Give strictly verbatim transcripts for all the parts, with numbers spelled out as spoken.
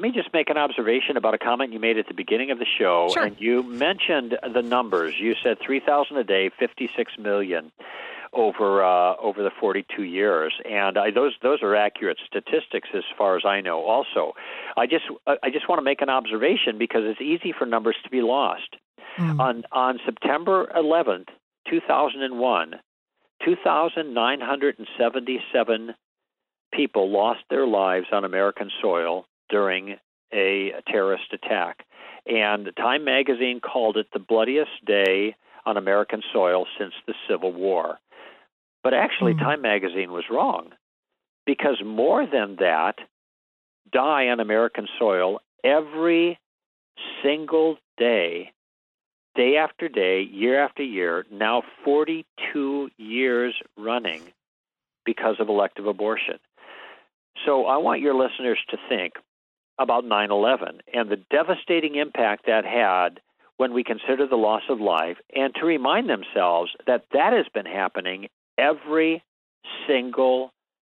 me just make an observation about a comment you made at the beginning of the show. Sure. And you mentioned the numbers. You said three thousand a day, fifty-six million over uh, over the forty-two years, and I, those those are accurate statistics as far as I know. Also, I just I just want to make an observation because it's easy for numbers to be lost. Mm. On on September eleventh, two thousand one, two thousand nine hundred seventy-seven people lost their lives on American soil during a terrorist attack, and Time magazine called it the bloodiest day on American soil since the Civil War. But actually, mm. Time magazine was wrong, because more than that die on American soil every single day, day after day, year after year, now forty-two years running because of elective abortion. So I want your listeners to think about nine eleven and the devastating impact that had when we consider the loss of life, and to remind themselves that that has been happening every single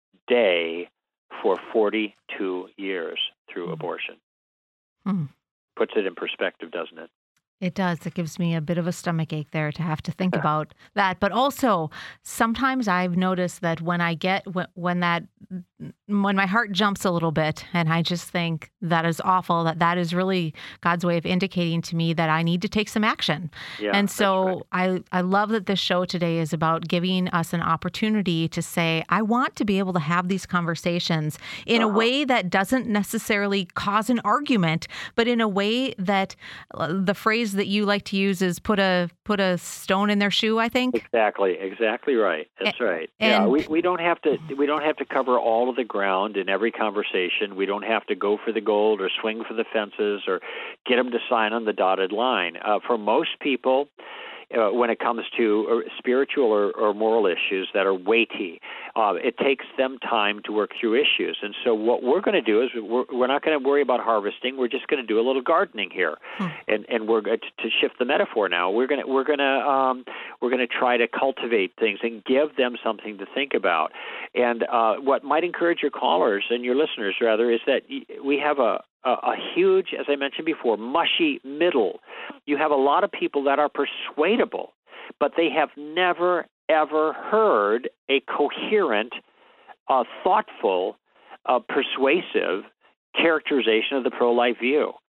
day for forty-two years through abortion. Hmm. Puts it in perspective, doesn't it? It does. It gives me a bit of a stomach ache there to have to think about that. But also, sometimes I've noticed that when I get, when, when that, when my heart jumps a little bit and I just think that is awful, that that is really God's way of indicating to me that I need to take some action. Yeah, and so right. I, I love that this show today is about giving us an opportunity to say, I want to be able to have these conversations in uh-huh. a way that doesn't necessarily cause an argument, but in a way that uh, the phrase that you like to use is put a put a stone in their shoe, I think. Exactly, exactly right. That's and, right. And yeah, we, we don't have to we don't have to cover all of the ground in every conversation. We don't have to go for the gold or swing for the fences or get them to sign on the dotted line. Uh, for most people, uh, when it comes to uh, spiritual or, or moral issues that are weighty, uh, it takes them time to work through issues. And so what we're going to do is we're, we're not going to worry about harvesting. We're just going to do a little gardening here, hmm. and and we're going to, to shift the metaphor now. We're going to we're going to um, we're going to try to cultivate things and give them something to think about. And uh, what might encourage your callers and your listeners rather is that we have a A, a huge, as I mentioned before, mushy middle. You have a lot of people that are persuadable, but they have never, ever heard a coherent, uh, thoughtful, uh, persuasive characterization of the pro-life view.